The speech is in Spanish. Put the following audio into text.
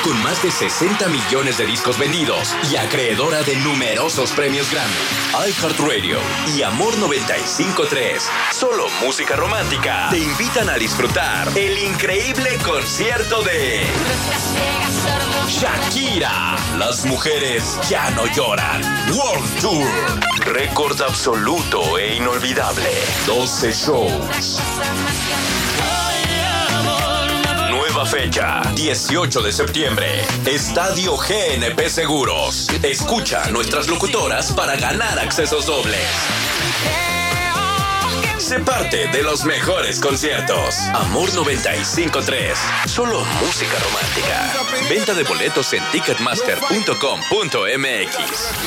con más de 60 millones de discos vendidos y acreedora de numerosos premios Grammy. iHeartRadio y Amor 95.3, solo música romántica, te invitan a disfrutar el increíble concierto de Shakira. Las mujeres ya no lloran. World Tour. Récord absoluto e inolvidable. 12 shows. Nueva fecha, 18 de septiembre. Estadio GNP Seguros. Escucha a nuestras locutoras para ganar accesos dobles. Sé parte de los mejores conciertos. Amor 95.3. Solo música romántica. Venta de boletos en ticketmaster.com.mx.